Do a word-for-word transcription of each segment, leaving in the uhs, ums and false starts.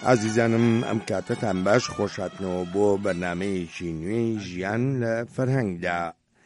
ئازیزانم ئەم کاتتان باش خۆشاتنەوە بۆ بەرنامەیەکی نوێی ژیان لە فەرهەنگدا.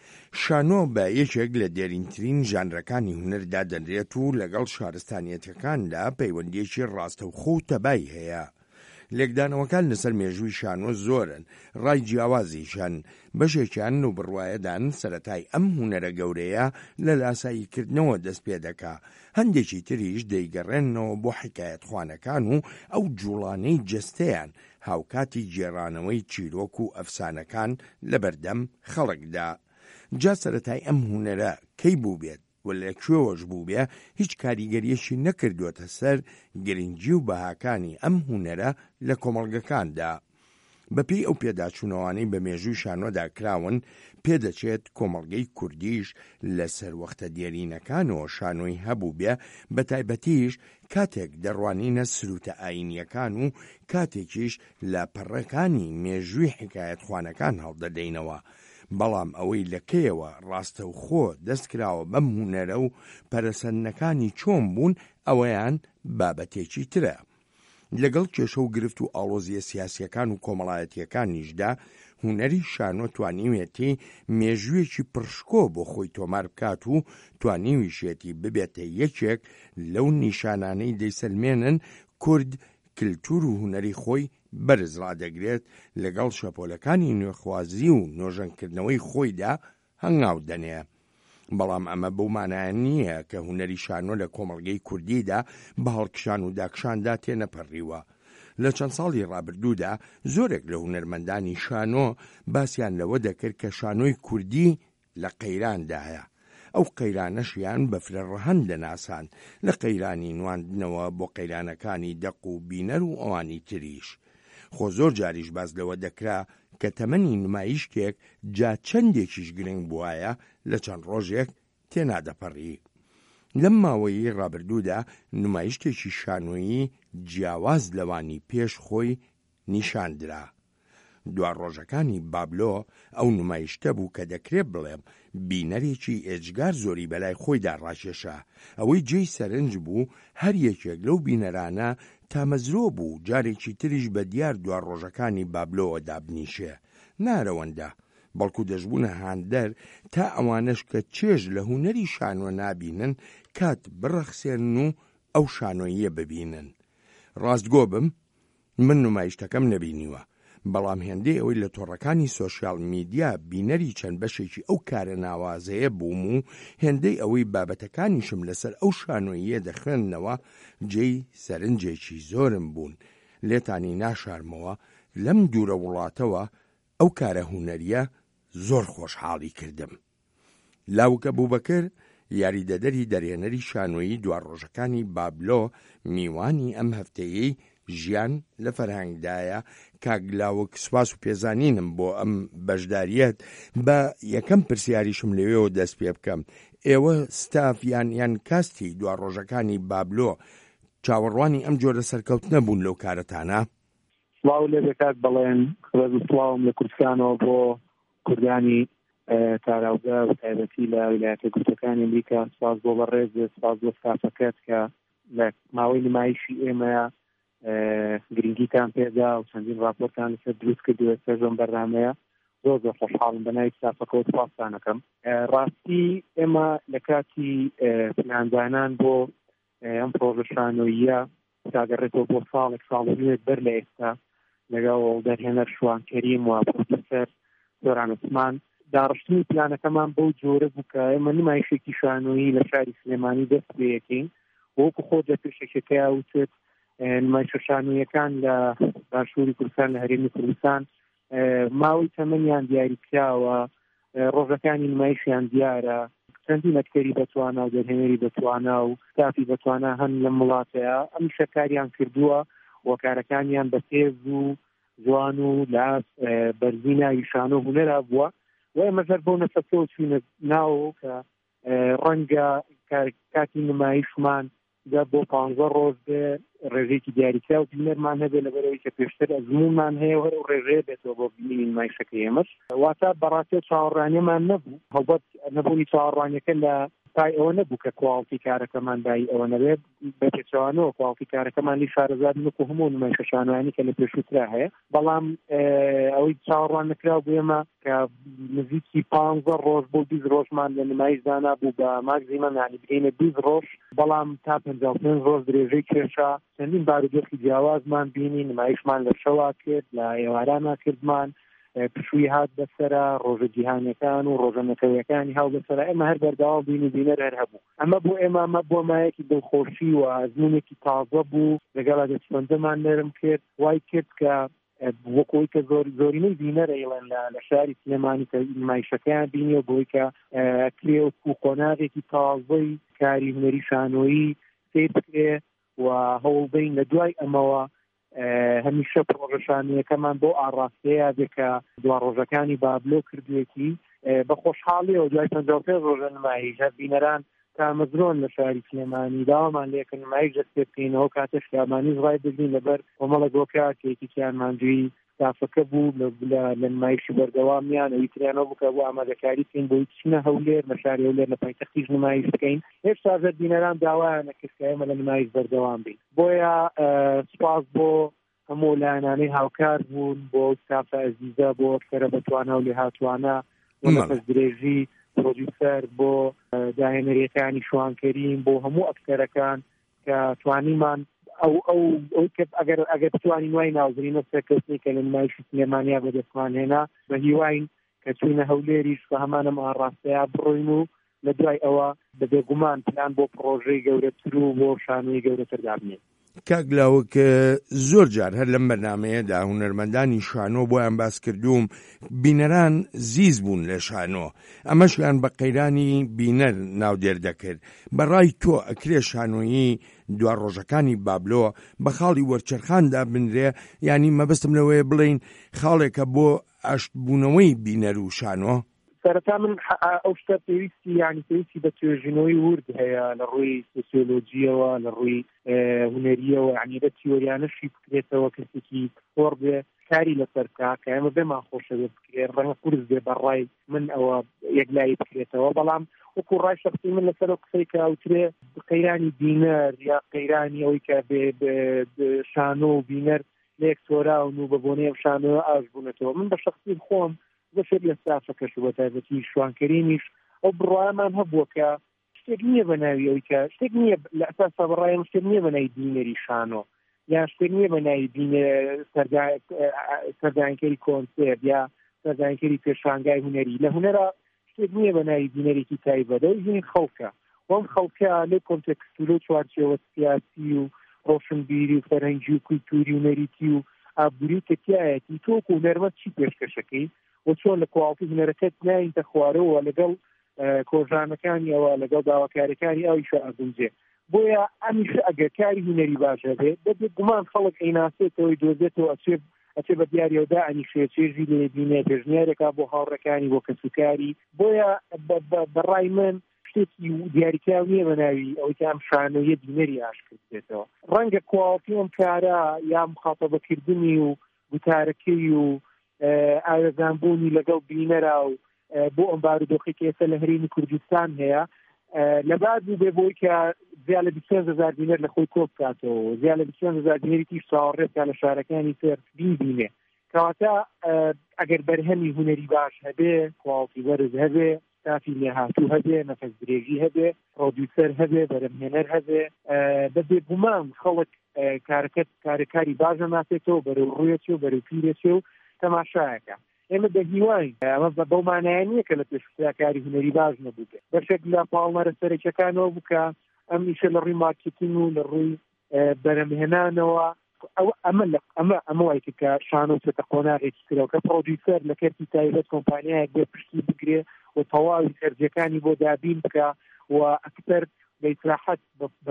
شانۆ بە یەکێک لە دێرینترین ژانرەکانی هونەردا دەنرێت و لەگەڵ شارستانیەتەکاندا پەیوەندیەکی ڕاستەوخۆ و تەبای هەیە. لێکدانەوەکان لەسەر مێژووی شانۆ زۆرن، ڕای جیاوازیشان بەشێکیان و بڕوایەدان سەرەتای ئەم هونەرە گەورەیە لە لاساییکردنەوە دەست پێ دەکا. هەندێکی تریش دەیگەڕێنەوە بۆ حکایەتخوانەکان و ئەو جوڵانەی جەستەیان هاوکاتی گێڕانەوەی چیرۆک و ئەفسانەکان لە بەردەم خەڵکدا. جا سەرەتای ئەم هونەرە کەی بوو بێت و لە کوێوەش بوو بێ، هیچ کاریگەریەشی نەکردووەتە سەر گرنگی و بەهاکانی ئەم هونەرە لە کۆمەڵگەکاندا. بەپێی ئەو پێداچوونەوانەی بە مێژووی شانۆدا کراون، پێدەچێت کۆمەڵگەی کوردیش لە سەروەختە دێرینەکانەوە شانۆی هەبوو بێ، بە تایبەتیش کاتێک دەڕوانینە سروتە ئاینیەکان و کاتێکیش لە پەڕەکانی مێژووی حکایەتخوانەکان هەڵدەدەینەوە. بەڵام ئەوەی لەکەیەوە ڕاستەوخۆ دەستکراوە بەم هونەرە و پەرەسەندنەکانی چۆن بوون، ئەوەیان بابەتێکی ترە. لەگەڵ کێشە و گرفت و ئاڵۆزیە سیاسیەکان و کۆمەڵایەتیەکانیشدا، هونەری شانۆ توانیوێتی مێژوویەکی پڕشکۆ بۆ خۆی تۆمار بکات و توانیویشێتی ببێتە یەکێک لەو نیشانانەی دەیسەلمێنن کورد کلتور و هونەری خۆی بەرز ڕادەگرێت لەگەڵ شەپۆلەکانی نوێخوازی و نۆژەنکردنەوەی خۆیدا هەنگاو دەنێ. بەڵام ئەمە بەو مانایە نییە کە هونەری شانۆ لە کۆمەڵگەی کوردیدا بە هەڵکشان و داکشاندا تێنەپەڕیوە. لە چەند ساڵی ڕابردوودا زۆرێک لە هونەرمەندانی شانۆ باسییان لەوە دەکرد کە شانۆی کوردی لە قەیراندایە. ئەو قەیرانەشیان بە فرەڕەهەن دەناسان، لە قەیرانی نواندنەوە بۆ قەیرانەکانی دەق و بینەر و ئەوانی تریش. خۆ زۆر جاریش باز لەوە دەکرا کە تەمەنی نمایشتێک جا چەندێکیش گرنگ بووایە لە چەند ڕۆژێک تێنادەپەڕی. لەم ماوەیی ڕابردوودا نمایشتێکی شانۆیی جیاواز لەوانی پێش خۆی نیشاندرا. دوار ڕۆژەکانی بابلۆ ئەو نمایشتە بوو کە دەکرێت بڵێم بینەرێکی ئێجگار زۆری بەلای خۆیدا ڕاکێشا. ئەوەی جێی سەرنج بوو هەر یەکێک لەو بینەرانە تامەزرۆ بوو جارێکی تریش بە دیار دوار ڕۆژەکانی بابلۆوە دابنیشێ. نارەوەندە بەڵکو دەشبوونە هاندەر تا ئەوانش کە چێژ لە هونەری شانۆ نابینن کات بڕەخسێن و ئەو شانۆییە ببینن. ڕاستگۆ بم من نمایشتەکەم نەبینیوە، بەڵام هێندەی ئەوەی لە تۆڕەکانی سۆشیال میدیا بینەری چەند بەشێکی ئەو کارە ناوازەیە بووم و هێندەی ئەوەی بابەتەکانیشم لەسەر ئەو شانۆییە دەخوێندنەوە جێی سەرنجێکی زۆرم بوون. لێتانی ناشارمەوە لەم دوورە وڵاتەوە ئەو کارە هونەریە زۆر خۆشحاڵی کردم. لاوکە بووبەکر یاریدەدەری دەرێنەری شانۆیی دوار ڕۆژەکانی بابلۆ میوانی ئەم هەفتەیەی ژیان لە فەرهەنگدایە. کاگلاوک سوپاس و پێزانینم بۆ ئەم بەشداریەت. بە یەکەم پرسیاریشم لەوێەوە دەست پێ بکەم، ئێوە ستاف یان یان کاستی دوار ڕۆژەکانی بابلۆ چاوەڕوانی ئەم جۆرە سەرکەوتنە بوون لەو کارەتانە؟ سڵاو لێ بێکات بەڵێن خڕێز و سڵاوم لە کوردستانەوە بۆ کوردانی تاراوگا و تایبەتی لە ویلایەتە گوتەکانی ئەمریکا. سپاس بۆ بەڕێز، سپاس بۆ ستافەکەت کە لە ماوەی نمایشی ئێمەیە گرنگیتان پێدا و چەندین راپۆرتان لەسەر دروست کردووە سەر ئەم بەرنامەیە. زۆر زۆر خۆشحاڵم بە ناوی ستافەکەوە سپاستان دەکەم. ڕاستی ئێمە لە کاتی پلاندانان بۆ ئەم پرۆژە شانۆییە داگەڕێتەوە بۆ ساڵێک ساڵ و نوێت بەر لە ئێستا لەگەڵ دەرهێنەر شوان کەریم و پرۆفێسەر سۆران عوسمان داڕشتنی پلانەکەمان بەو جۆرە بوو کە ئێمە نمایشێکی شانۆیی لە شاری سلێمانی دەست پێ یەکەین. وەکو خۆ لە پێشەکەکەی وتت نمایشە شانۆیەکان لە باشووری کوردستان لە هەرێمی کوردستان ماوەی تەمەنیان دیاری کراوە، ڕۆژەکانی نمایشیان دیارە، چەندی مەتکەری بەتوانە و دەرهێنەری بەتوانە و ستافی بەتوانە هەن لە وڵاتەیە ئەم شەکاریان کردووە و کارەکانیان بە تێز و جوان و لاس بەرزی ناوی شانۆ هونەرا بووە. و ئێمە ژەر بۆ نەفەسەوە چوینە ناوە کە ڕەنگە کاتی نمایشمان دا بۆ پانزە ڕۆژ بێ ڕێژێکی دیاریکرا و بینەرمان هەبێ لەبەرەوەی کە پێشتر ئەزمونمان هەیە و هەر ڕێژەیە بێتەوە بۆ بینینی نمایشەکە ئێمەش. واتە بەڕاستی چاوەڕوانیەمان نەبوو، هەڵبەت نەبوونی چاوەڕوانیەکە لە هۆکای ئەوە نەبوو کە کواڵتی کارەکەمان دای ئەوە نەبێت بە پێچوانەوە کواڵتی کارەکەمانی شارەزاد نوک و هەموو نمایشە شانوانی کە لە پێشووترا هەیە بەڵام ئەوەی چاوەڕوان نەکراو بووێمە کە نزیکی پانزە ڕۆژ بۆ بیست ڕۆژمان لە نمایش دانا بوو بە ماکزیمەم یعنی بگەینە بیست ڕۆژ بەڵام تا پەنجاو پێنج ڕۆژ درێژەی کێشا چەندین بارودۆخی جیاوازمان بینی نمایشمان لە شەوا کرد لە ئێوارانە کردمان پشووی هات بەسەرە ڕۆژە جیهانیەکان و ڕۆژە نەتەوەیەکانی هاو بەسەرە ئێمە هەر بەردەوام بین و بینەر هەر هەبوو ئەمە بۆ ئێمە ئەمە بۆ مایەکی دڵخۆشی و ئەزمونێکی تازە بوو لەگەڵ دەچوەندەمان نەرم کرد وای کرد کە وەکۆی کە زۆر زۆرینەی بینەرە ئێڵەن لە شاری سلێمانی نمایشەکەیان بینیەوە بۆی کە کرێ و قۆناغێکی تازەی کاری هونەری شانۆیی سێ بکرێ و هەوڵدەین لە دوای ئەمەوە هەمیشە پرۆژەشانیەکەمان بۆ ئاڕاستەیە بێکە دوا ڕۆژەکانی بابلۆ کردوێتی بە خۆشحاڵیەوە دوای پەنجاو پێنج ڕۆژە نمایش هەر بینەران کامەزرۆن لە شاری سلێمانی داوامان لێکە نمایش دەست پێ بکەینەوە کاتە شتامانی ڕای بگرین لەبەر کۆمەڵە گۆکارێکی کیانماندووی تافەکە بوو لە نمایشی بەردەوامیان ئەوی تریانەوە بکە بۆ ئامادەکاری بکەین بۆی چینە هەولێر لە شاری هەولێر لە پایتەختیش نمایش بکەین هێشتا زەر بینەران داوایانە کە ئێمە لە نمایش بەردەوام بین بۆیە سوپاس بۆ هەموو لایەنانەی هاوکار بوون بۆ ستافە ئەزیزە بۆ ئەکتەرە بەتوانە و لێ هاتوانە بۆ نەفەس درێژی پرۆدیوسەر بۆ داهێنەریەکانی شوانکەریم بۆ هەموو ئەکتەرەکان کە توانیمان ئەو ئەو ئەگەر ئەگەر بتوانین وای ناوزرینە سەرکەوتنی کە لە نمایشی سلێمانیا بەدەستمان هێنا بە هیواین کە چوینە هەولێریش بە هەمانەم ئاڕاستەیە بڕۆین و لە دوای ئەوە بە بێگومان پلان بۆ پرۆژەی گەورەتر و بۆ شانۆی گەورەتر دابنێت کاگلاوە کە زۆر جار هەر لەم بەرنمەیەدا هونەرمەندانی شانۆ بۆیان باس کردوم بینەران زیز بوون لە شانۆ ئەمەشیان بە قەیرانی بینەر ناودێر دەکرد بەڕای تۆ ئەکرێ شانۆیی دوا ڕۆژەکانی بابلۆ بە خاڵی وەرچەرخاندا بنرێ ینی مەبەستم لەوەیە بڵین خاڵێکە بۆ ئاشتبوونەوەی بینەر و شانۆ سەرەتا من ئەو شتە پێویستی یعنی پێویستی بە توێژینەوەی ورد هەیە لە ڕووی سۆسیۆلۆجیەوە لە ڕووی هونەریەوە یعنی بە تیۆریانەشی بکرێتەوە کەسێکی فۆر بێ کاری لەسەر بکا کە ئێمە بێمان خۆشە بێ بکرێت ڕەنگە قورس بێ بەڕای من ئەوە یەکلایی بکرێتەوە بەڵام وەکو ڕای شخصی من لەسەر قسەی کە ئەوترێ قەیرانی بینەر یا قەیرانی ئەوەی کە بێ شانۆ و بینەر لە یەکتۆراون و بە بۆنەیەم شانۆ ئاش بوونەتەوە من بە شخصی خۆم بەشێک لە سافەکەش بە تایبەتی شوانکەرینیش ئەو بڕوامان هەبووە کە شتێک نییە بە ناوی ئەوی کە شتێک نییە لە ئەساسا بەڕایم شتێک نییە بە ناوی بینەری شانۆ یا شتێک نییە بە ناوی سەردانکەری کۆنسێرت یا سەردانکەری پێشانگای هونەری لە هونەرە شتێک نییە بە ناوی بینەرێکی تایبەت ئەو ژنی خەڵکە وەم خەڵکە لێ کۆنتێکست و لە چوارچێوە سیاسی و ڕۆشنبیری و فەرهەنگی و کولتوری و نەریتی و ئابووری و تەکیایەتی تۆکو هونەرمەند چی پێشکەشەکەی و چۆن لە کواڵتی هونەرەکەت ناینتە خوارەوە لەگەڵ کۆژانەکانی ئەوە لەگەڵ داواکاریەکانی ئەویش ئەگونجێ بۆیە ئەمیشە ئەگەر کاری هونەری باشە بێت دەبێت گومان خەڵک ئەیناسێتەوەی دۆزێتەوە ئەچێ ئەچێ بە دیاریەوەدا ئەنیشێ چێژی لێ بینێ پێشنیارێکا بۆ هاوڕەکانی بۆ کەسوکاری بۆیە بەڕای من شتێکی دیاریکراو نییە بە ناوی ئەوەی کە ئەم شانۆیە بینەری ئاشکرد بێتەوە ڕەنگە کواڵتی ئەم کارە یا مخاتەبەکردنی و گوتارەکەی و ئاوێزانبوونی لەگەڵ بینەرا و بۆ ئەم بارودۆخی کە ئێستا لە هەرێمی کوردستان هەیە لەبار بوو بێ بۆی کە زیاد لە بیست و پێنج هەزار بینەر لە خۆی کۆ بکاتەوە زیاد لە بیست و پێنج هەزار بینەری تیش چاوەڕێبکات لە شارەکانی تر بیبینێ کەواتە ئەگەر بەرهەمی هونەری باش هەبێ کواڵتی وەرز هەبێ ستافی لێهاتوو هەبێ نەفەس درێژی هەبێ پرۆدیوسەر هەبێ بەرهەمهێنەر هەبێ بەبێ گومان خەڵک کارەکەت کارەکاری باشە ناسێتەوە بەرەو ڕوویەچێ و بەرەو پیرێچێ و تەماشایەکە ئێمە بەهیوان ئەمە بەو مانایە نییە کە لە پێشترا کاری هونەری باش نەبوو بەشێک لە پاڵمەرە سەرەکیەکانەوە بکە ئەم ئیشە لە ڕووی مارکتینگ و لە ڕووی بەرهەمهێنانەوە ئەمە ئەمە ئەمە وای کە شانۆ چێتە قۆناغێکی کرەوە کە پرۆدیوسەر لە کەرتی تایبەت کۆمپانیایەک بێ پشتی بگرێ و تەواوی سەرجەکانی بۆ دابین بکە و ئەکتەر بە ئیسراحەت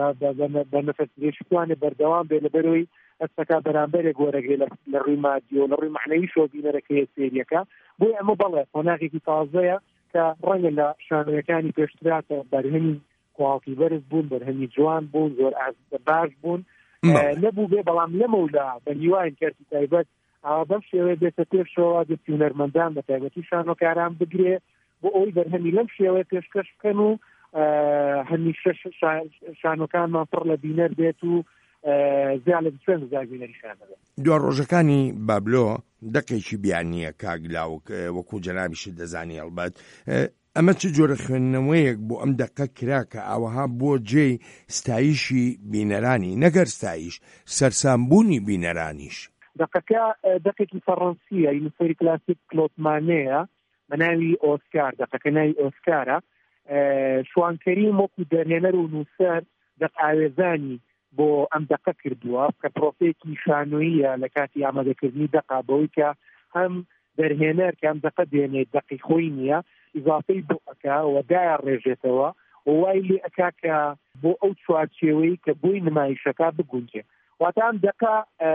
بە نەفەس درێژیتوانێ بەردەوام بێ لەبەرەوەی ئەستەکە بەرامبەرێک وەرەگرێ لە ڕووی مادی و لە ڕووی معنەوی شۆ بینەرەکەی سێریەکە بۆی ئەمە بەڵێ قۆناغێکی تازەیە کە ڕەنگە لە شانۆیەکانی پێشتراتە بەرهەمی کواڵتی بەرز بوون بەرهەمی جوان بوون زۆر باش بوون نەبوو بێ بەڵام لەمەولا بە هیوای کەرتی تایبەت بەم شێوەیە بێتە پێشەوە دەستی هونەرمەندان بە تایبەتی شانۆکاران بگرێ بۆ ئەوی بەرهەمی لەم شێوەیە پێشکەش بکەن و هەمیشە شانۆکانمان پڕ لە بینەر بێت و زیاد لە چێن زای بینەریشان دەبێت. دوای ڕۆژەکانی بابلۆ دەقێکی بیانیە کاگلاوک وەکو جەنابیشت دەزانی هەڵبەت ئەمە چ جۆرە خوێندنەوەیەک بۆ ئەم دەقە کرا کە ئاوەها بۆ جێی ستایشی بینەرانی نەگەر ستایش سەرسامبوونی بینەرانیش. دەقەکە دەقێکی فەڕەنسیە یونیفۆری کلاسیک کلۆتمانەیە بە ناوی ئۆسکار. دەقەکە ناوی ئۆسکارە. شوانکەریم وەکو دەرهێنەر و نووسەر دەق ئاوێزانی بۆ ئەم دەقە کردووە کە پرۆسەیەکی شانۆییە لە کاتی ئامادەکردنی دەقا بەوەی کە هەم دەرهێنەر کە ئەم دەقە دێنێت دەقی خۆی نییە ئیزافەی بۆ ئەکا و دایە ڕێژێتەوە و وای لێ ئەکا کە بۆ ئەو چوارچێوەی کە بۆی نمایشەکە بگونجێ. واتە ئەم دەقە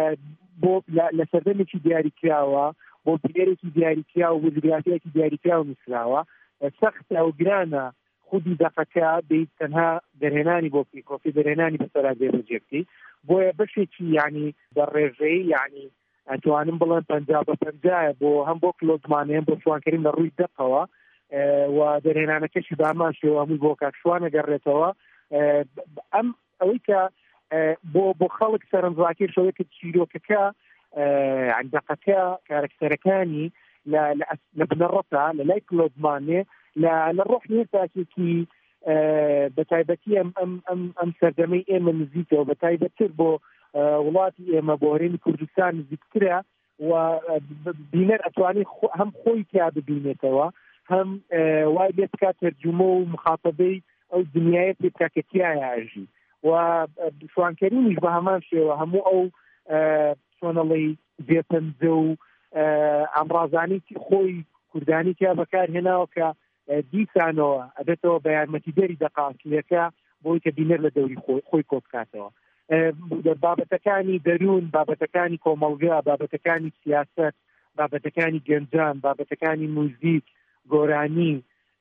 بۆ لە سەردەمێکی دیاریکراوە بۆ پلێرێکی دیاریکراوە بۆ جوگرافیەکی دیاریکراوە نووسراوە. سەختە و گرانە خودی دەقەکە بیت تەنها دەرهێنانی بۆ پیکۆفی دەرهێنانی بەسەرا دێبەجێکتی بۆیە بەشێکی یعنی دەڕێژەی یعنی ئەتوانم بڵێن پەنجا بە پەنجایە بۆ هەم بۆ کلۆتمانەیە بۆ شوانکەریم لە ڕووی دەقەوە و دەرهێنانەکەشی داماشێەوە هەمووی بۆ کاکشوانە گەڕێتەوە. ئەم ئەوەی کە بۆ بۆ خەڵک سەرنجڕاکێشەوەی کە چیرۆکەکە دەقەکە کارکتەرەکانی لە بنەڕەتە لە لای کلۆتمانێ لە ڕۆح نێتاکێکی بە تایبەتی ئەم سەردەمەی ئێمە نزیکەوە بە تایبەتتر بۆ وڵاتی ئێمە بۆ هەرێمی کوردستان نزیکترە و بینەر ئەتوانێت هەم خۆی تیا ببینێتەوە هەم وای لێ بکات تەرجومە و مخاتەبەی ئەو دنیایە پێ بکات کە تیایە ئاژی و شوانکەریمیش بە هەمان شێوە هەموو ئەو چۆنەڵی بێپەنجە و ئەمڕازانی خۆی کوردانی تیا بەکارهێناوە کە دیسانەوە ئەبێتەوە بە یارمەتیدەری دەقاتیەکە بۆی کە بینەر لە دەوری خۆی کۆ بکاتەوە. بابەتەکانی دەروون، بابەتەکانی کۆمەڵگا، بابەتەکانی سیاست، بابەتەکانی گەنجان، بابەتەکانی موزیک، گۆرانی،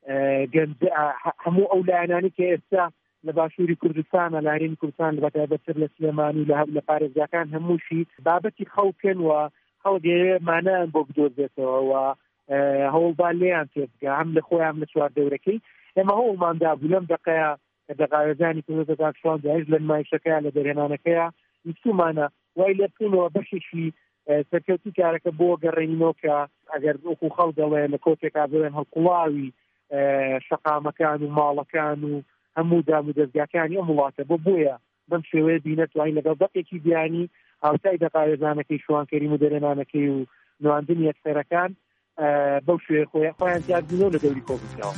هەموو ئەو لایەنانی کە ئێستا لە باشووری کوردستانە لە هەرێمی کوردستان بەتایبەتتر لە سلێمانی لە پارێزگاکان هەمووشی بابەتی خەڵکن و خەڵک مانایان بۆ بدۆزێتەوە و هەوڵبان لێیان پێبگا هەم لە خۆیان لە چوار دەورەکەی. ئێمە هەوڵماندا بوو لەم دەقەیە کە دەقاوێزانی کوردستان داعش لە نمایشەکەیە لە دەرهێنانەکەیە ویستومانە وای لێ بکەینەوە بەشێکی سەرکەوتی کارەکە بۆ گەڕێنینەوە کە ئەگەر وەکو خەڵک دەڵێ لە کۆتێکا بڵێن هەڵقوڵاوی شەقامەکان و ماڵەکان و هەموو دام و دەستگاکانی ئەم وڵاتە بۆ بۆیە بەم شێوەیە بینەتوانین لەگەڵ دەقێکی بیانی هاوتای دەقاوێزانەکەی شوانکەریم و دەرهێنانەکەی و نواندنی یەکسەرەکان بەو شوێ خۆیان زیادبوونەوە لە دەوری کۆبوونەوە.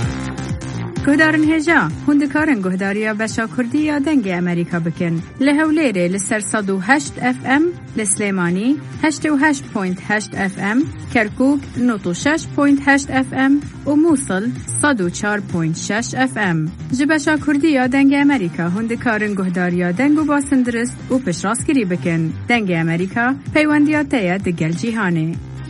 گهدارن هێژا هوندکارن گهداریە بەشا کوردی یا دەنگی ئەمریکا بکەن لە هەولێرێ لەسەر سەد و هەشت ئەف ئەم لە سلێمانی هەشت و هەشت پۆینت هەشت ئەف ئەم کەرکووک نۆت و شەش پۆینت هەشت ئەف ئەم و مووسڵ سەد و چوار پۆینت شەش ئەف ئەم. ji بەشا کوردی یا دەنگی ئەمریکا هوندکارن گهداریە دەنگ و باسندرست و پشتڕاستگیری بکەن. دەنگی ئەمریکا پەیوەندیاتەیە دەگەل جیهانێ.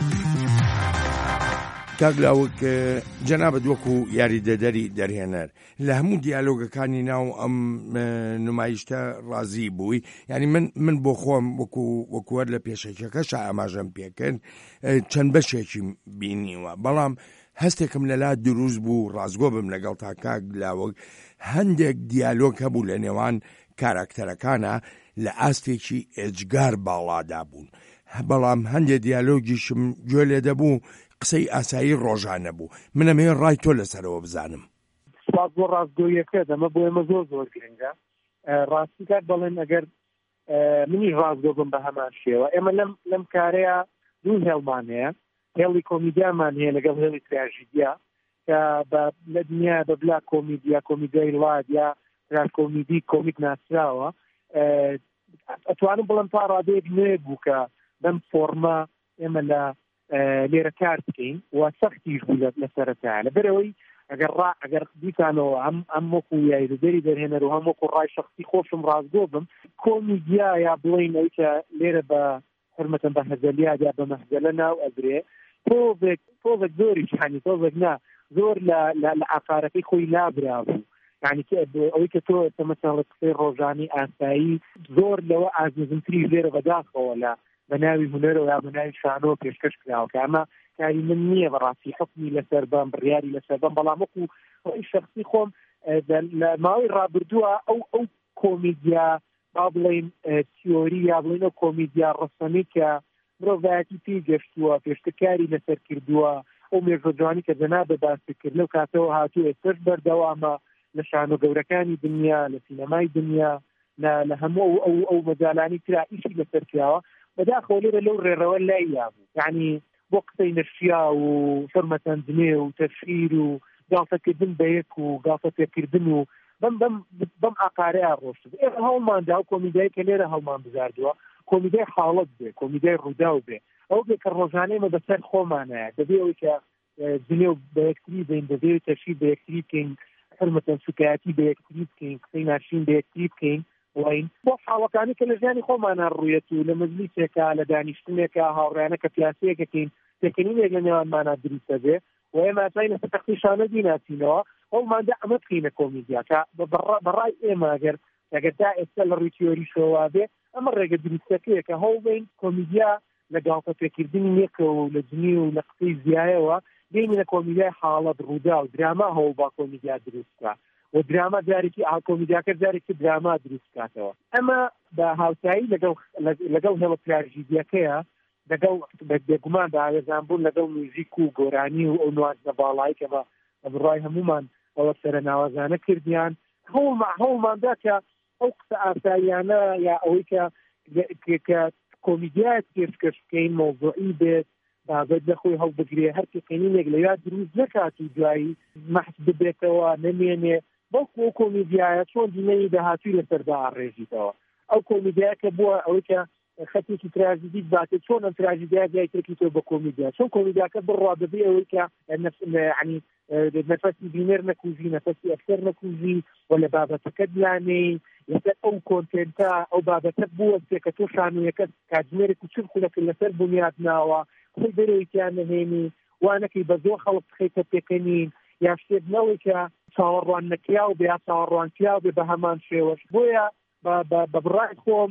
کاگلاوک جەنابەت وەکو یاریدەدەری دەرهێنەر لە هەموو دیالۆگەکانی ناو ئەم نمایشتە ڕازی بووی ینی من من بۆ خۆم وەکو وەکووەر لە پێشەکەکەش ئاماژەم پێکەن چەند بەشێکی بینیوە بەڵام هەستێکم لەلا دروست بوو ڕازگۆ بم لەگەڵ تا کاگلاوک هەندێک دیالۆگ هەبوو لە نێوان کاراکتەرەکانە لە ئاستێکی ئێجگار باڵادا بوون بەڵام هەندێک دیالۆگیشم گوێ لێ دەبوو قسەی ئاسایی ڕۆژانە بوو منەم هێ ڕای تۆ لەسەرەوە بزانم. سوپاس بۆ ڕاستگۆیەکە دەمە بۆ ئێمە زۆر زۆر گرنگە ڕاستی کات بەڵێن ئەگەر منی ڕاستگۆ بم بە هەمان شێوە ئێمە لەم لەم کارەیە دوو هێڵمان هەیە هێڵی کۆمیدیامان هەیە لەگەڵ هێڵی تراژیدیا کە لە دنیا بە بلا کۆمیدیا کۆمیدیای ڵاد یا تراژکۆمیدی کۆمیک ناسراوە ئەتوانم بڵم تا ڕادەیەک نوێ بوو کە بەم فۆرمە ئێمە لە لێرە کار بکەین و سەختیش بوو لە سەرەتا لەبەرەوەی ئەگەر ڕا ئەگەر دیسانەوە ئەم ئەم وەکو یاریدەری دەرهێنەر و هەم وەکو ڕای شەخسی خۆشم ڕازگۆ بم کۆمیدیا یا بڵین ئەوی کە لێرە بە حرمەتەن بە هەزەلیا یا بە مەهزەلە ناو ئەدرێ تۆزێک تۆزێک زۆری چانی تۆزێک نا زۆر لە عقارەکەی خۆی لابرا بوو یعنی ئەوەی کە تۆ تەمەسەڵ قسەی ڕۆژانی ئاسایی زۆر لەوە ئازمزمتری لێرە بەداخەوە لە بە ناوی هونەرەوە یا بە ناوی شانۆ پێشکەش کراوە کە ئەمە کاری من نییە بەڕاستی حکمی لەسەر بەم بڕیاری لەسەر بەم بەڵام وەکو خۆی شەخسی خۆم لە ماوەی ڕابردووە ئەو ئەو کۆمیدیا با بڵێن تیۆری یا بڵێن ئەو کۆمیدیا ڕەسەمی کە مرۆڤایەتی پێی گەشتووە پێشتەکاری لەسەر کردووە ئەو مێژوەجوانی کە جەنابە باسی کرد لەو کاتەوە هاتووە ئێستش بەردەوامە لە شانۆ گەورەکانی دنیا لە سینەمای دنیا لە هەموو ئەو ئەو مەجالانی ترا ئیشی لەسەر کراوە بەداخەوە لێرە لەو ڕێڕەوە لای یابوو یعنی بۆ قسەی نەشیا و حرمەتەنجمێ و تەشیر و گاڵتەکردن بە یەک و گاڵتەپێکردن و بەم بەم بەم ئاقارەیە ڕۆشت ئێرە هەوڵماندا و کۆمیدای کە لێرە هەڵمان بزاردووە کۆمیدای حاڵەت بێ کۆمیدای ڕوودا بێ ئەو بێ کە ڕۆژانەیمە بەسەر خۆمانەیە دەبێ ئەوەی کە جنێ و بە یەکتری بین دەبێ تەشیر بە یەکتری بکەین حرمەتەن سوکایەتی بە یەکتری بکەین قسەی ناشرین بە یەکتری بکەین وین بۆ حاڵەکانی کە لە ژیانی خۆمانە ڕوویەت و لە مەجلیسێکە لە دانیشتنێکە هاوڕێیانە کە پیاسەیەکەکەین تێکەنینێک لە نێوانمانە دروستە بێ و ئێمە ئاسای لەسەر تەختیشانە بیناسینەوە ئەوماندا ئەمە بکەینە کۆمیدیا کە بەڕای ئێمە ئەگەر ئەگەردا ئێستا لە ڕووی تیۆری شۆوا بێ ئەمە ڕێگە دروستەکەیە کە هەوڵبین کۆمیدیا لە گاڵتەپێکردنی یەکە و لە جنی و لە قسەی زیایەوە بینی لە کۆمیدیای حاڵەت ڕوودا و دراما هەوڵ با کۆمیدیا دروستکە و دراما جارێکی ئا کۆمیدیاکە جارێکی دراما دروستکاتەوە ئەمە بە هاوسایی لەگەڵ هێڵە تراژیدیەکەیە لەگەڵ بێگومان بە ئاوێزانبوون لەگەڵ موزیک و گۆرانی و ئەو نوازنە باڵایی کە بە بڕای هەمومان ئەوە سەرە ناوازانە کردیان هەوڵماندا کە ئەو قسە ئاساییانە یا ئەوەی کە کۆمیدیای پێشکەش بکەین مۆزوعی بێت بابەت لەخۆی هەڵبگرێ هەر تێکەنینێک لە یاد دروست نەکات و دوایی مەحس ببێتەوە نەمێنێ بەڵکو ئەو کۆمیدیایە چۆن دینەی داهاتووی لەسەردا ئاڕێژیتەوە ئەو کۆمیدیای کە بووە ئەوەی کە خەتێکی تراژیدی باتێت چۆن ئەم تراژیدیا جایترێکی بە کۆمیدیا چۆن کۆمیدیاکە بڕوا بەبێ ئەوەی کە ینی نەفەسی بینەر نەکوژی نەفەسی ئەکتەر نەکوژی و لە بابەتەکە دلانەی لەسەر ئەو کۆنتێنتە ئەو بابەتە بووە کە تۆ شانوویەکە کاتژمێرێک و چون خولەکە لەسەر بنیاد ناوە خۆی دەرەوەیتیان نەهێنی وانەکەی بە زۆر خەڵک بخەیتە پێکەنین یا شتێک کە چاوەڕوان نەکرا و بە یا چاوەڕوانکرا بێ بە هەمان شێوەش بۆیە بە بڕای خۆم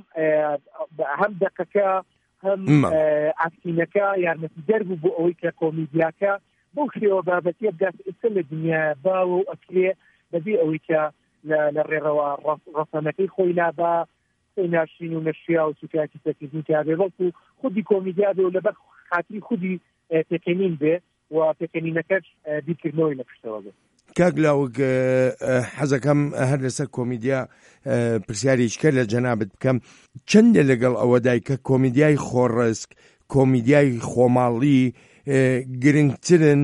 هەم دەقەکە هەم ئاسینەکە یارمەتیدەر بوو بۆ ئەوەی کە کۆمیدیاکە بۆ شێوە بابەتیە بگات ئێستا لە دنیا باوە و ئەکرێ بەبێ ئەوەی کە لە ڕێڕەوە ڕەسەنەکەی خۆی لابا قسەی ناشرین و نەشیا و سوکاتی تەکردنی کابێ بەڵکو خودی کۆمیدیا بێ و لەبەر خاتری خودی پێکەنین بێ و پێکەنینەکەش بیرکردنەوەی لە پشتەوە بێ کاک لاوک حەزەکەم هەر لەسەر کۆمیدیا پرسیاریشکە لە جەنابەت بکەم چەندە لەگەڵ ئەوەدای کە کۆمیدیای خۆڕسک کۆمیدیای خۆماڵی گرنگترن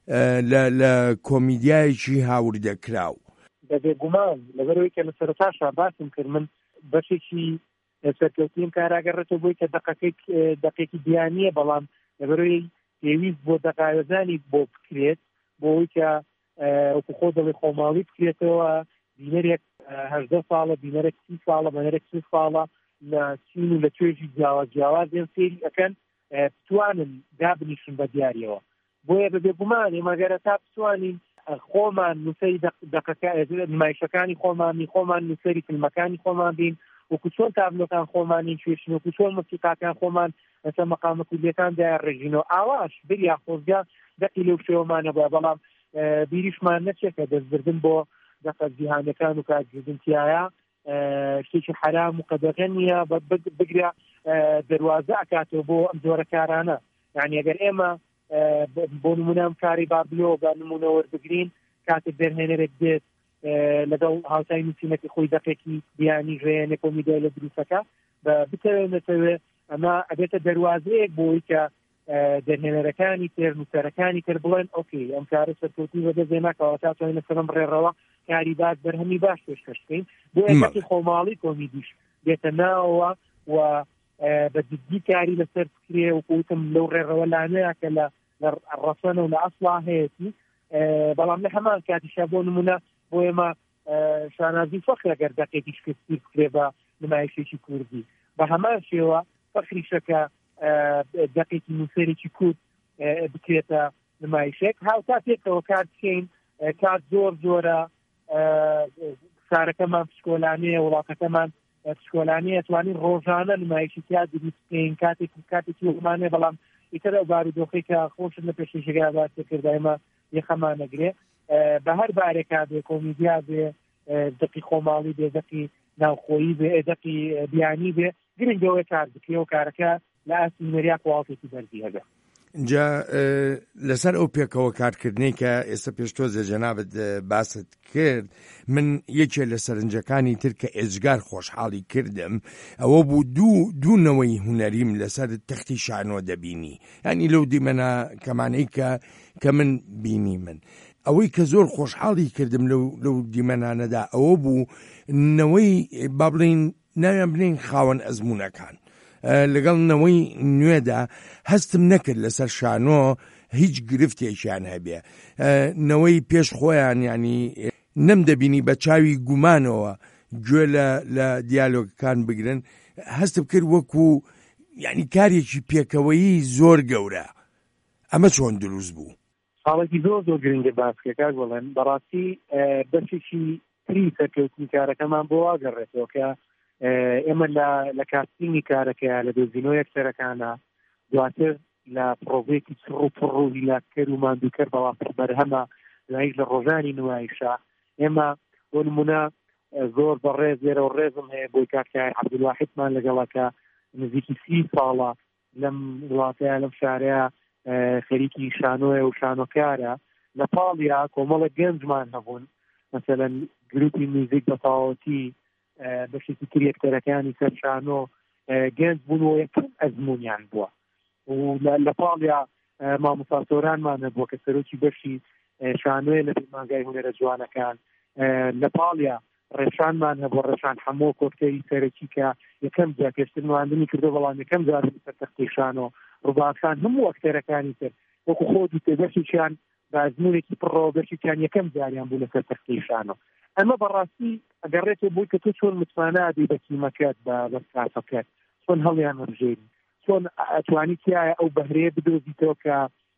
لە کۆمیدیایکی هاوردەکراو بەبێگومان لەبەرەوەی کە لە سەرەتاشا باسم کرد من بەشێکی سەرکەوتیم کاراگەڕێتەوە بۆی کە دەقێکی بیانیە بەڵام لەبەرەوەی پێویست بۆ دەقاوەزانی بۆ بکرێت بۆی کە وەکو خۆ دەڵێ خۆماڵی بکرێتەوە بینەرێک هەژدە ساڵە بینەرێک سی ساڵە بەنەرێک سی ساڵە لە چین و لە توێژی جیاواز جیاوازیان سێری ئەەکەن بتوانن دابنیشن بە دیاریەوە بۆیە بەبێگومان ئێمەگەرە تا بتوانین خۆمان نووسەری دەقەکە نمایشەکانی خۆمانی خۆمان نووسەری فیلمەکانی خۆمان بین وەکو چۆن تابلۆکان خۆمانی توێشین وەکو چۆن مۆسیقاکان خۆمان لەسەر مەقامە کوردیەکاندا ڕێژینەوە ئاواش بریە خۆزگا دەقی لەو شێوەمانە بووە بەڵام بیریشمان نەچێکە دەستبردن بۆ دەقە جیهانەکان و کاتژدنتیایە شتێکی حرام و قەدەغە نییە بگرە دەواازە ئەکاتەوە بۆ ئەم جۆرە کارانە یعنی ئەگەر ئێمە بۆ نمونەم کاری بابلۆ بە نمونە وەربگرین کاتێک دەرهێنەرێک دێت لەگەڵ هاوتای نووسینەکەی خۆی دەقێکی بیانی ژێنێ کۆمیدیای لە دروستەکە بتەوێنێتەوێ ئەمە ئەبێتە دەواازەیەک بۆی کە دەرهێنەرەکانی تێر نووسەرەکانی کرد بڵێن ئۆکێ ئەم کارە سەرکەوتی بەدەستێناکەوە تا توانین لەسەرم ڕێڕەوە کاری باش بەرهەمی باش پێشکەش بکەین بۆ ئەکەی خۆماڵی کۆمیدیش بێتە ناوەوە و بە جددی کاری لەسەر بکرێ و قوتم لەو ڕێڕەوە لانەیە کە لە ڕەسەنە و لە ئەسڵا هەیەی بەڵام لە هەمان کاتیشا بۆ نمونە بۆ ئێمە شانازی فەخر ئەگەر دەقێکی شکستی بکرێ بە نمایشێکی کوردی بە هەمان شێوە فەخریشەکە دەقێکی نووسەرێکی کورد بکرێتە نمایشێک هاوتا پێکەوە کار بکەین کات زۆر زۆرە سارەکەمان پشکۆلانەیە وڵاتەکەمان پشکۆلانەیە توانین ڕۆژانە نمایشی تیا دروست بکەین کاتێکی کاتێکی وڵمانێ بەڵام ئیتر ئەو بارودۆخی کە خۆشن لە پێشێژەکە باسی کرد ئێمە یەخەمان نەگرێ بە هەر بارێکا بێ کۆمیدیا بێ دقی خۆماڵی بێ دقی ناوخۆیی بێ دقی بیانی بێ گرنگەوەی کار بکرێ و کارەکە لە ئاسی نوێریا قواڵێکی بەردی هەبێ. جا لەسەر ئەو پێکەوە کارکردنی کە ئێستا پێشتۆزە جەنابەت باست کرد، من یەکێ لە سەرنجەکانی تر کە ئێجگار خۆشحاڵی کردم ئەوە بوو دوو دوونەوەی هوەریم لەسەر تەختی شانۆ دەبینی، ینی لەو دیمەنە کەمانەی کە کە من بینی من ئەوەی کە زۆر خۆشحاڵی کردم لەو دیمەنانەدا ئەوە بوو نەوەی با بڵین ناویان بنین خاوەن ئەزمونونەکان لەگەڵ نەوەی نوێدا هەستم نەکرد لەسەر شانۆ هیچ گرفتێکیان هەبێ، نەوەی پێش خۆیان ینی نەمدەبینی بە چاوی گومانەوە گوێ لە دیالۆگەکان بگرن، هەستم کرد وەکو ینی کارێکی پێکەوەیی زۆر گەورە. ئەمە چۆن دروست بوو؟ حاڵێکی زۆر زۆر گرنگە باسکەکە بڵێن بەڕاستی بەشێکی تری سەرکەوتنی کارەکەمان بۆ واگەڕێتەوە کە ئێمە لە کاستینگی کارەکە لە دۆزینەوە یەکسەرەکانە دواتر لە پرۆڤێکی چڕ و پڕ و هیلاکەر و ماندووکەر بەڵام بەرهەمە لایک لە ڕۆژانی نمایشە ئێمە بۆ نمونە زۆر بەڕێز لێرە و ڕێزم هەیە بۆی کاکای عەبدولواحیدمان لەگەڵەکە نزیکی سی ساڵە لەم وڵاتەیە لەم شارەیە خەریکی شانۆیە و شانۆکارە لە پاڵیا کۆمەڵە گەنجمان هەبوون، مەسەلەن گروپی میوزیک بە تەواوەتی بەشێکی تر یەکتەرەکانی سەر شانۆ گەنج بوون و یەکەم ئەزمونیان بووە و لە پاڵیا مامۆستاسۆرانمان هەبووە کە سەرۆکی بەشی شانۆیە لە مانگای هونەرە جوانەکان، لە پاڵیا ڕێشانمان هەبووە ڕێشان هەموو کۆکتەری سەرەکی کە یەکەم جا پێشتر نواندنی کردو بەڵام یەکەم جار سەر تەختی شانۆ، ڕووباخان هەموو ئەکتەرەکانی تر وەکو خۆ دوتێ بەشێکیان بە ئەزمونێکی پڕەوە بەشێکیان یەکەم جاریان بوو لەسەر تەختی شانۆ. ئەمە بەڕاستی ئەگەڕێتەوە بووی کە تۆ چۆن متمانە بە تیمەکەت بە بەسکافەکەت چۆن هەڵیان وەرژێنی، چۆن ئەتوانی تایە ئەو بەهرەیە بدۆزیتەوە کە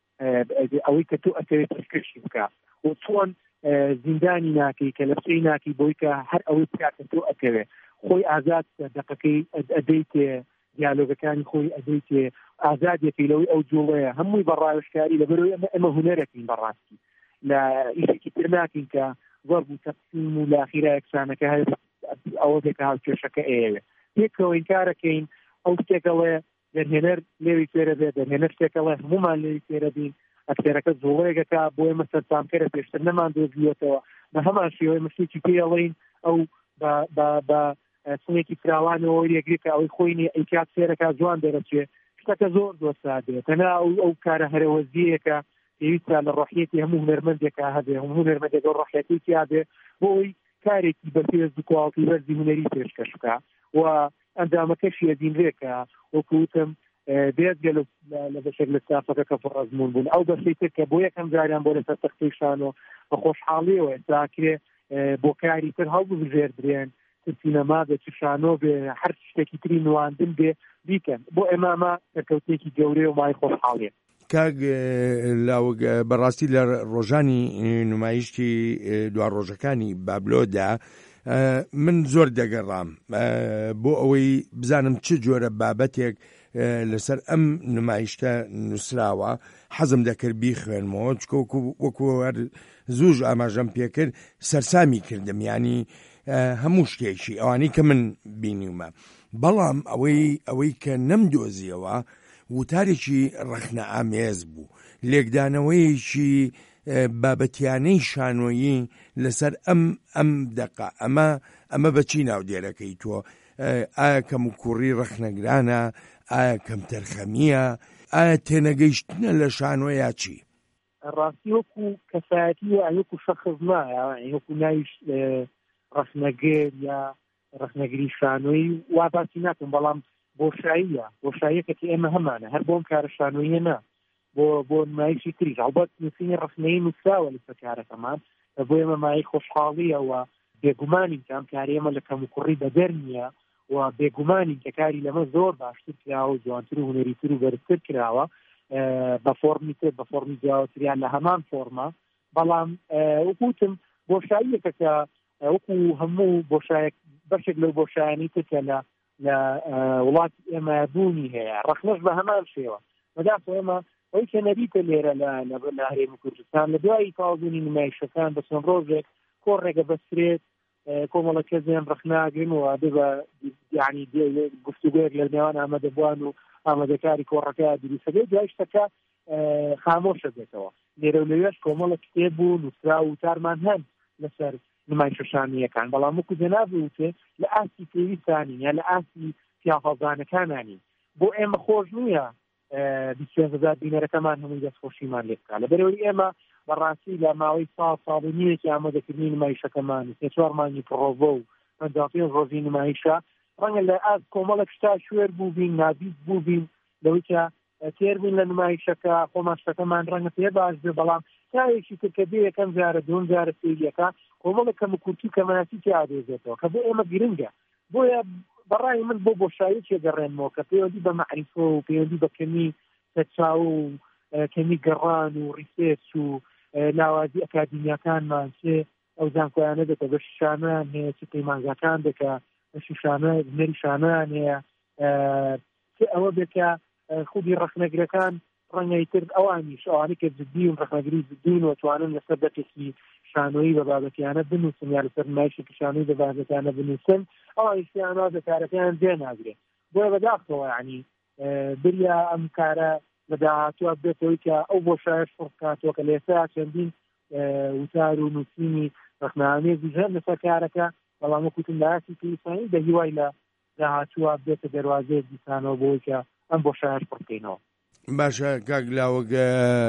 ئەوەی کە تۆ ئەتەوێت پێشکەشی بکە و چۆن زیندانی ناکەی کە لە پشەی ناکەی بۆی کە هەر ئەوەی بکاتە تۆ ئەتەوێت خۆی ئازاد دەقەکەی ئەدەیتێ دیالۆگەکانی خۆی ئەدەیتێ ئازادێکی لەوەی ئەو جوڵەیە هەمووی بەڕاوێژکاری لەبەرەوەی ئەمە هونەرەکەین بەڕاستی لە ئیشێکی تر ناکەین کە زۆر بوو تەقسیم و لە ئاخیرا یەکسانەکە هەر ئەوە بێکە هاوکێشەکە ئێوێ پێکەوە ئینکارەکەین ئەو شتێکەڵێ دەرهێنەر لێوی فێرە بێ دەرهێنەر شتێکەڵێ هەمومان لێوی فێرە بین ئەکتێرەکە زۆڵەیەکەکە بۆ ئێمە سەرسامکەرە پێشتر نەمان دۆزیێتەوە بە هەمان شێوەی مشتێکی پێڵین ئەو بە سنێکی فراوانەوە یەکگرێکە ئەوەی خۆینی ئەیکات فێرەکە جوان دەرەچێ شتەکە زۆر زۆر سادەیە تەنها ئەو کارە هەرەوەزیەکە پێویستە لە ڕۆحیەتی هەموو هونەرمەندێکە هەبێ هەموو هونەرمەندێک ڕۆحیەتێکی هەبێ بۆی کارێکی بەپێز و کواڵتی بەرزی هونەری پێشکەش بکە و ئەنجامەکەشی ئەدینرێکە وەکوتم بێت لە بەشێک لە ستافەکە کە پڕەزمون بوون ئەو بەشەی تر کە بۆ یەکەم جاریان بۆ لەسەر تەختی شانۆ بە خۆشحاڵیەوە ئێستاکرێ بۆ کاری تر هەڵبژێر درێن سینەما بێ چ شانۆ بێ هەر شتێکی تری نواندن بێ بیکەن بۆ ئێمامە سەرکەوتێکی گەورەی و مای خۆشحاڵیە. کاک بەڕاستی لە ڕۆژانی نمایشتی دوا ڕۆژەکانی بابلۆدا من زۆر دەگەڕام بۆ ئەوەی بزانم چ جۆرە بابەتێک لەسەر ئەم نمایشتە نووسراوە حەزم دەکرد بیخوێنمەوە چکە وەکو زووش ئاماژەم پێکرد سەرسامی کردم ینی هەموو شتێکی ئەوانی کە من بینیومە، بەڵام ئەوەی ئەوەی کە نەمدۆزیەوە وتارێکی ڕەخنە ئامێز بوو، لێکدانەوەیەکی بابەتیانەی شانۆیی لەسەر ئەم ئەم دەقا ئەمە ئەمە بەچی ناو دێرەکەی تۆ ئایا کەم و کوڕی ڕەخنەگرانە، ئایا کەم تەرخەمیە، ئایا تێنەگەیشتنە لە شانۆیا چی؟ ڕاستی وەکو کەسایەتی و ئەوەکو شەخص نایە وەکو ناویش ڕەخنەگەر یا ڕەخنەگری شانۆی وا باسی ناکەم، بەڵام بۆشاییە بۆشاییەکەی ئێمە هەمانە هەر بۆم کارە شانۆیە نا بۆ بۆ نمایشی تریش هەڵبەت نووسینی ڕەخنەیی نووسراوە لەسەر کارەکەمان بۆ ئێمە مای خۆشحاڵیەوە بێگومانی کام کاری ئێمە لە کەم و کوڕی بەدەر نییە و بێگومانی کە کاری لەمە زۆر باشتر کراوە جوانتر و هونەریتر و بەرزتر کراوە بە فۆرمی تر بە فۆرمی جیاوازتریان لە هەمان فۆرمە، بەڵام وەکوتم بۆشاییەکە کە وەکو هەموو بۆشایەک بەشێک لەو بۆشایانی ترکە لە لە وڵات ئێمە بوونی هەیە ڕەخنەش بە هەمان شێوە بەداخۆ ئێمە ئەوی کە نەبیتە لێرە لە هەرێمی کوردستان لە دوای تاوابوونی نمایشەکان بە چەند ڕۆژێک کۆڕێگە بەسترێت کۆمەڵە کەسیان ڕخناگرن و ئادە بە یعنی گفتوگویەک لە نێوان ئامادەبوان و ئامادەکاری کۆڕەکە دروستەکەی دوای شتەکە خامۆشە بێتەوە لێرە و لەوێش کۆمەڵە کتێب و نووسرا و وتارمان هەن لەسەر نمایشەشانیەکان بەڵام وەکو جەنابی وتێ لە ئاسی پێویستانی یا لە ئاسی پیاخەڵدانەکانانی بۆ ئێمە خۆش نییە بیست هەزار دینەرەکەمان هەمووی دەستخۆشیمان لێ بکات لەبەرەوەی ئێمە بەڕاستی لە ماوەی ساڵ ساڵی نیەکی ئامادەکردنی نمایشەکەمان سێ چوار مانگی پڕۆڤە و پەنجاو ڕۆژی نمایشە ڕەنگە لە ئاز کۆمەڵێک شتا شوێر بوو بین نابیست بوو بین لەوەی کە تێر بین لە نمایشەکە خۆمان شتەکەمان ڕەنگە پێ باش بێ بەڵام تایەکی تر کە بێ یەکەم جارە دوم جارە سێریەکە کۆمەڵێک کەم و کورتی کەمەناسی تێ ئادێزێتەوە کە بۆ ئێمە گرنگە بۆیە بەڕای من بۆ بۆشایی چێگەڕێنمەوە کە پەیوەندی بە مەعریفە و پەیوەندی بە کەمی سەرچاو و کەمی گەڕان و ڕیسێرچ و لاوازی ئەکادمیاکانمان چێ ئەو زانکۆیانە دەکە بە شیشانەیان هەیە چ پەیمانگاکان دەکە بە شیشانە بنەری شانەیان هەیە ئەوە بێکە خودی ڕخنەگرەکان ڕەنگەی تر ئەوانیش ئەوانەی کە جدی و ڕخنەگری جدین و توانن لەسەر دەتێکی شانۆیی بە بابەتیانە بنووسن یا لەسەر نمایشێکی شانۆیی بە بابەتیانە بنووسن ئەوانیشیانە دەکارەکەیان دێ ناگرێت بۆیە بەداخەوە یعنی بریا ئەم کارە لە داهاتوە بێتەوەی کە ئەو بۆشایش فڕکاتەوە کە لێسا چەندین وتار و نووسینی ڕخنەوانێزی هەن لەسەر کارەکە بەڵام وەکوتم لە ئاسی پێویستانی دە هیوای لە داهاتوە بێتە دەواازەیە دیسانەوە بۆی کە ئەم بۆشایش فڕکەینەوە. باشە کاک لاوەگە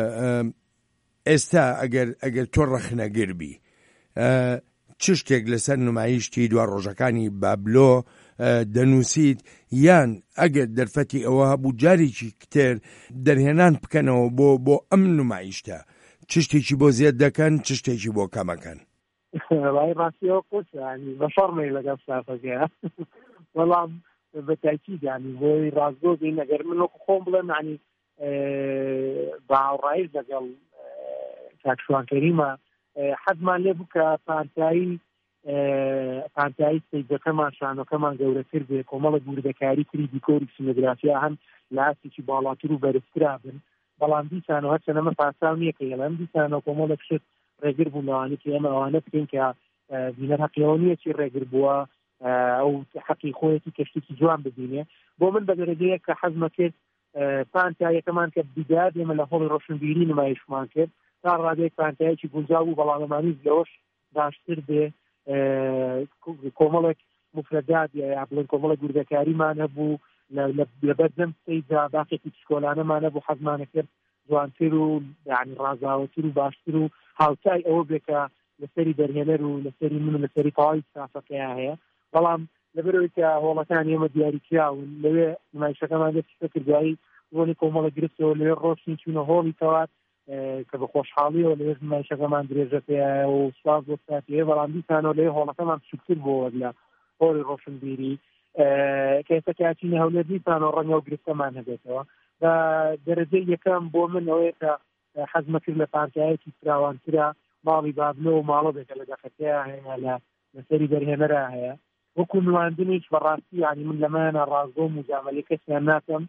ئێستا ئەگەر ئەگەر تۆ ڕەخنەگربی چ شتێک لەسەر نمایشتی دوا ڕۆژەکانی بابلۆ دەنووسیت یان ئەگەر دەرفەتی ئەوە هەبوو جارێکی کتێر دەرهێنان بکەنەوە بۆ بۆ ئەم نمایشتە چ شتێکی بۆ زیاد دەکەن چ شتێکی بۆ کەمەکەن وای ڕاستیەوە قوتانی بە شەڕمەی لەگەڵ سافەکە بەڵام بە تاکیدانی بۆی ڕازگۆ بین ئەگەر من وەکو خۆم بڵێم عنی باوەڕایی لەگەڵ کاکشوان کەریمە حەزمان لێ بوو کە پانتایی پانتایی سەیدەکەمان شانۆکەمان گەورەتر بێ کۆمەڵە گوردەکاری تری دیکۆری سینۆگرافیا هەن لە ئاستێکی باڵاتر و بەرزترا بن بەڵام دیسانەوە چەنەمە پاساو نییە کە ئێڵەم دیسانەوە کۆمەڵە شت ڕێگر بوو لەوانی کە ئێمە ئەوانە بکەین کە بینەر حەقیەوە نییە چی ڕێگر بووە ئەو حەقی خۆیەتی کەشتێکی جوان ببینێ بۆ من بە دەرەجەیە کە حەزمە کرد پانتایەکەمان کە بیداد ئێمە لە هۆڵی ڕۆشنبیری نمایشمان کرد تا ڕادێک پانتایەکی گونجاو و بەڵامەمانی لەوەش باشتر بێ کۆمەڵێک مفردات یا بڵێن کۆمەڵە گوردەکاریمان هەبوو لە بەردەم سەیدا باقێکی پشکۆلانەمان هەبوو حەزمانە کرد جوانتر و یعنی ڕازاوەتر و باشتر و هاوتای ئەوە بێکە لەسەری دەرهێنەر و لەسەری من و لەسەری تەواوی ستافەکەیان هەیە بەڵام لەبەرەوەی کە هۆڵەکان ئێمە دیاریکراون لەوێ نمایشەکەمان دەستی کردوایی ڕۆنی کۆمەڵە گرفتەوە لەوێ ڕۆشتین چوونە هۆڵی تەوات کە بە خۆشحاڵیەوە لەوێ نمایشەکەمان درێژە پێایە و سواز بۆ ساتیە بەڵام دیسانەوە لەوێ هۆڵەکەمان بچووکتر بۆوە لە هۆڵی ڕۆشنبیری کە ئێستا کاچینە هەولێر دیسانەوە ڕەنگە و گرفتەمان هەبێتەوە بە دەرەجەی یەکەم بۆ من ئەوەیە کە حەزمە کرد لە پارتایەکی فراوانترە ماڵی بابلۆ و ماڵە بێتە لە دەخەتەیە هەیە لە لەسەری دەرهێنەرە هەیە وەکو نواندنیش بەڕاستی ینی من لەمانە ڕازۆ و مجامەلەی کەسیان ناکەم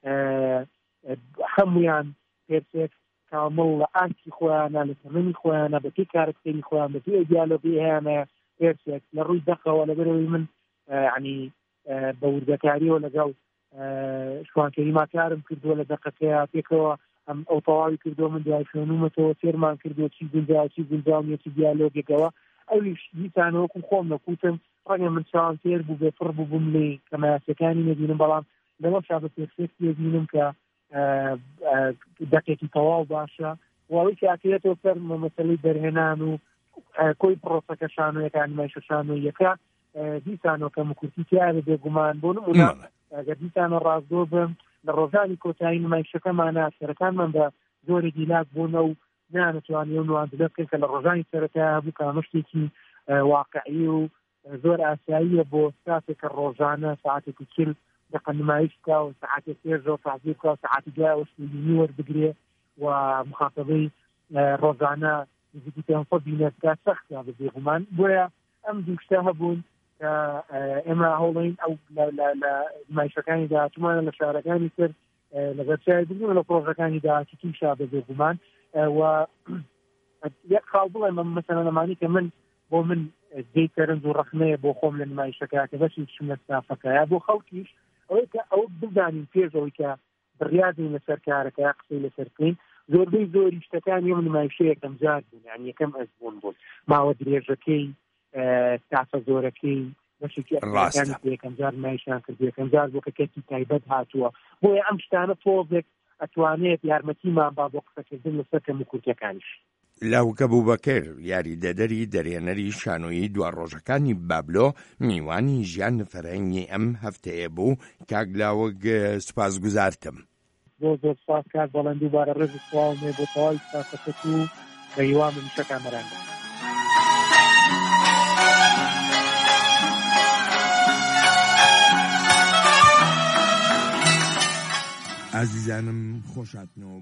هەمویان پێرسێک کامڵ لە ئاسی خۆیانە لە تەمەنی خۆیانە بە پێی کارکتەری خۆیان بە پێی دیالۆگی هەیەە پێرسێک لە ڕووی دەخەوە لەبەرەوەی من ینی بە وردەکاریەوە لەگەڵ شوانکەریما کارم کردووە لە دەقەکەیە پێکەوە ئەم ئەو تەواوی کردو من دوای خوێنومەتەوە تێرمان کردو چی گونجاو چی گونجاویەتی دیالۆگێکەوە ئەویش دیسانەوەکم خۆم نەکوتم ڕەنگە من چاوان تێر بوو بێ پڕ بوو بووم لێ کەمایاسەکانی نەبینم بەڵام لەوە شا بە پێرسێک بینم کە دەقێکی تەواو باشە واوی کە ئاکرێتەوە سەر مەسەلەی دەرهێنان و کۆی پرۆسەکە شانۆیەکان نمایشە شانۆیەکە دیسانەوە کە مکورتی تیارە بێگومان بۆ نمونە ئەگەر دیسانە ڕازدۆ بم لە ڕۆژانی کۆتایی نمایشەکەمانە سەرەکانمان بە زۆرێکی لاک بوونە و نانەتوانێ و نواندنە بکەن کە لە ڕۆژانی سەرەتا هەبوو کامەشتێکی واقعی و زۆر ئاساییە بۆ ساتێکە ڕۆژانە ساعتێکی چل دقە نمایش بکە و ساعتێک پێشەوە تاحضیر بکە و ساعتی دوای وەشتنی وەربگرێ و مخاطبەی ڕۆژانە نزیکی پێ سەد بینەرگا سەختە بەبێگومان بۆیە ئەم دوو شتە هەبوون ئێمە هەوڵین ئەو لە نمایشەکانی داهاتوومانە لە شارەکانی تر لەگەر چای بگوون لە پرۆژەکانی داهاتی تووشا بەبێ گومان و یەک خاڵ بڵێ من مەسەلەن ئەمانی کە من بۆ من دەی تەرنج و ڕەخنەیە بۆ خۆم لە نمایشەکە کە بەشی چم لە ستافەکەیە بۆ خەڵکیش ئەوەی کە ئەو بزانین پێشەوەی کە بڕیادین لەسەر کارەکە یا قسەی لەسەر بکەین زۆربەی زۆری شتەکانی ئەم نمایشەیە یەکەم جار بوون یعنی یەکەم ئەس بوون بوون ماوە درێژەکەی تافە زۆرەکەی بەشێکی یەکەم جار نمایشیان کرد یەکەم جار بۆ کە کەسی تایبەت هاتووە بۆیە ئەم شتانە تۆزێک ئەتوانێت یارمەتیمان با بۆ قسەکردن لەسەر کەم و کورتەکانیش. لاوکە بووبەکر یاری دەدەری دەرێنەری شانۆیی دوڕۆژەکانی بابلۆ میوانی ژیان فەرهەنگی ئەم هەفتەیە بوو کاک لاوک سوپاسگوزارتم. زۆر زۆر سپاس کاک بەڵێن دووبارە ڕێز و سڵاومێ بۆ تەواوی سپاسەکەت و بە هیوام هەمیشە کامەران بێت. عزیزانم خۆشاتنەوە.